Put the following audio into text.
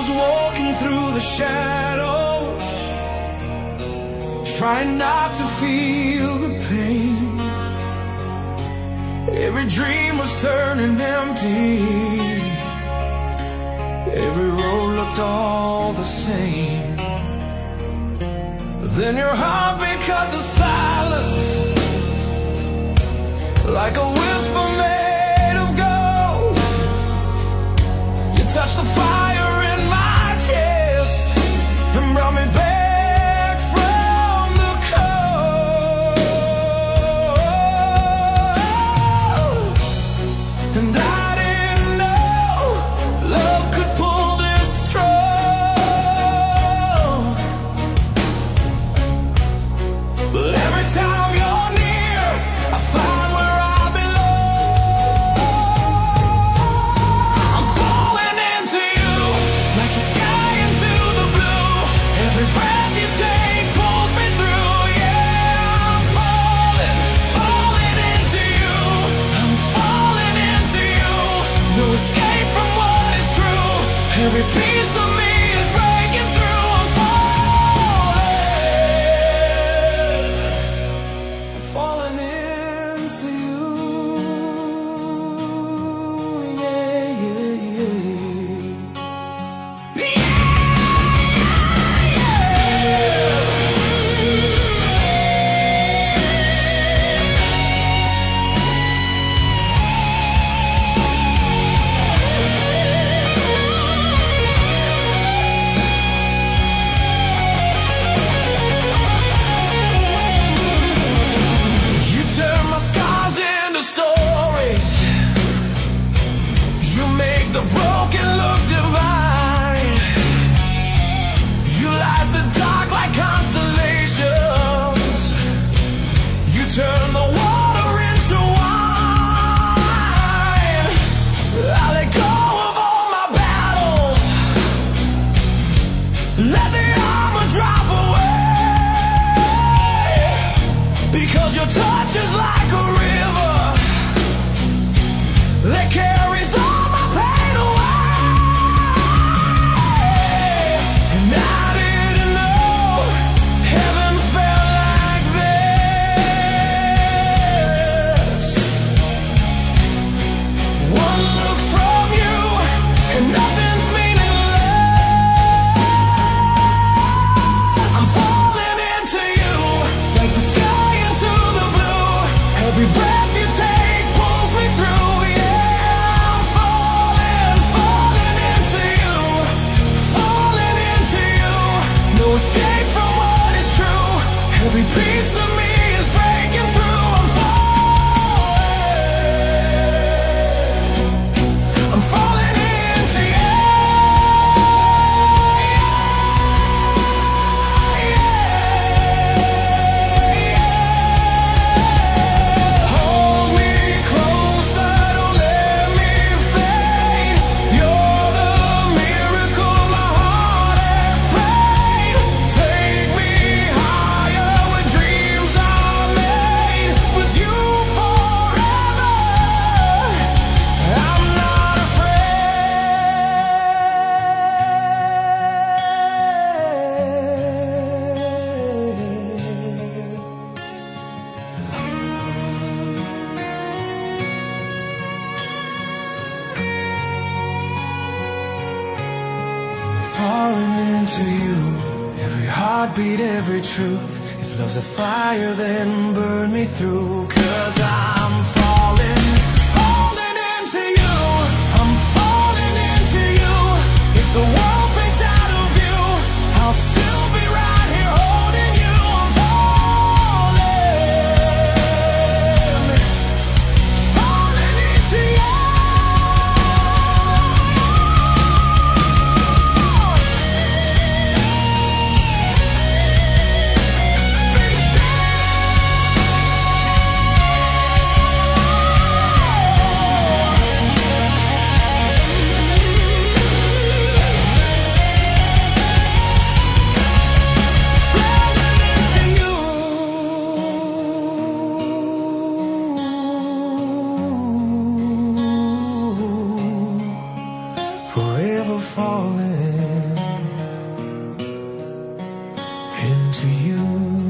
was walking through the shadows, trying not to feel the pain. Every dream was turning empty, every road looked all the same. Then your heartbeat cut the silence, like a whisper made of gold. You touched the fire in my chest and brought me back from the cold. And I didn't know love could pull this strong. But every time you're near, I find where I belong. I'm falling into you, like the sky into the blue. Every breath you take pulls me through. Yeah, I'm falling, falling into you. I'm falling into you. No escape from what is true. Every piece of me is breaking through. I'm falling into you. Yeah, yeah, yeah. You turn my scars into stories. You make the broken look divine. You light the dark like constellations. You turn the water into wine. I let go of all my battles, let the armor drop away. Because your touch is like a river that carries all my pain away. And I didn't know heaven felt like this. One look from you and nothing's meaningless. I'm falling into you, like the sky into the blue. Every breath you take pulls me through. Yeah, I'm falling, falling into you, falling into you. No escape from what is true. Every piece of me is breaking through. I'm falling into you. Hold me closer, don't let me fade. You're the miracle my heart has prayed. Take me higher where dreams are made. With you forever, I'm not falling into you, every heartbeat, every truth. If love's a fire, then burn me through. 'Cause I'm falling, falling into you. I'm falling into you. If the world fades out of view, I'll still be right here holding you. I'm falling, falling into you. Forever falling. you.